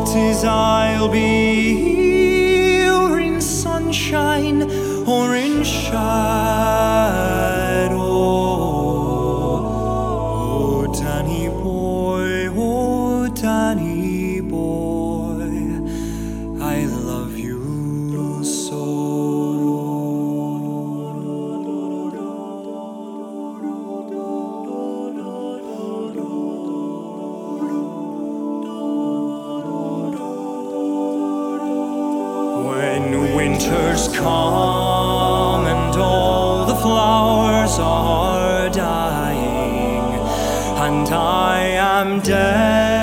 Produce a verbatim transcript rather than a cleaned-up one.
'tis I'll be here in sunshine or in shadow. Oh, Danny boy, oh, Danny boy, I love you so. When winter's come and all the flowers are dying, and I am dead